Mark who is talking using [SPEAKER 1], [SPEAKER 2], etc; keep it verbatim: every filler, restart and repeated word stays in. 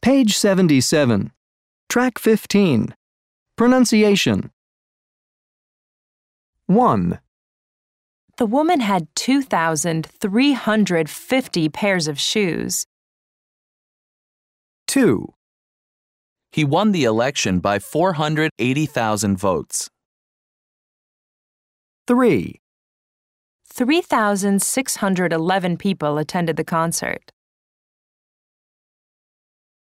[SPEAKER 1] Page seventy-seven. Track fifteen. Pronunciation. one.
[SPEAKER 2] The woman had two thousand three hundred fifty pairs of shoes.
[SPEAKER 1] two.
[SPEAKER 3] He won the election by four hundred eighty thousand votes.
[SPEAKER 1] three.
[SPEAKER 2] three thousand six hundred eleven people attended the concert.